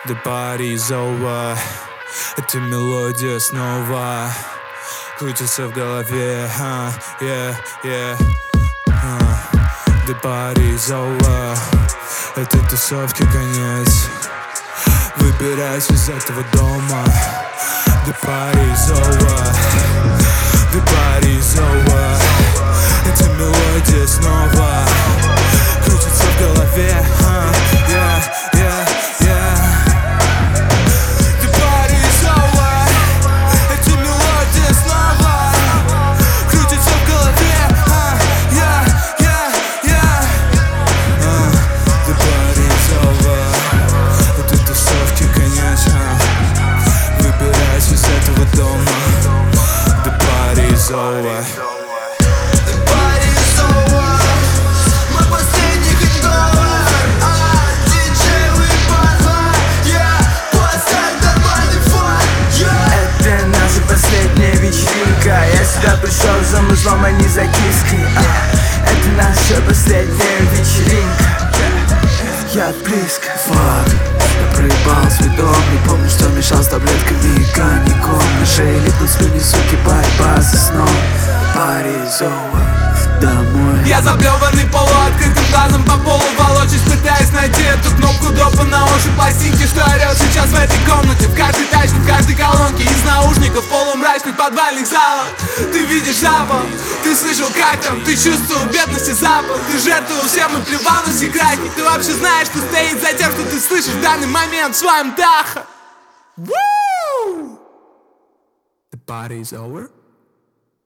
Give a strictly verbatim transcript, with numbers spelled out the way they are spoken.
The party's over. Эта мелодия снова крутится в голове. uh, yeah, yeah. uh, The party's over. Этой тусовки конец. Выбирайся из этого дома. The party's over. The party's over. Эта мелодия снова крутится в голове. uh, yeah, yeah, yeah. The party's over. Эта мелодия снова крутится в голове. uh, yeah, yeah, yeah. uh, The party's over. Этой тусовки конец. uh, Выбирайся из этого дома. The party's over. Я сюда пришел за музлом, а не за киской. а, Это наша последняя вечеринка. Я близко. Fuck, я проебал свой дом. Не помню, что мешал с таблетками и коньяком. На шее липнут слюни, суки, борьба за сном. Party's over, домой. Я заблеванный полуоткрытым глазом по полу волочусь, пытаясь найти эту кнопку дропа на уши пластинки, что орёт сейчас в этой комнате. В каждой тачке, в каждой колонке, из наушников полумрачных подвальных залов. Ты видишь запах, ты слышал как там, ты чувствовал бедность и запах. Ты жертвовал всем и плевал на секретки. Ты вообще знаешь, что стоит за тем, что ты слышишь в данный момент в своем дахе. The party's over.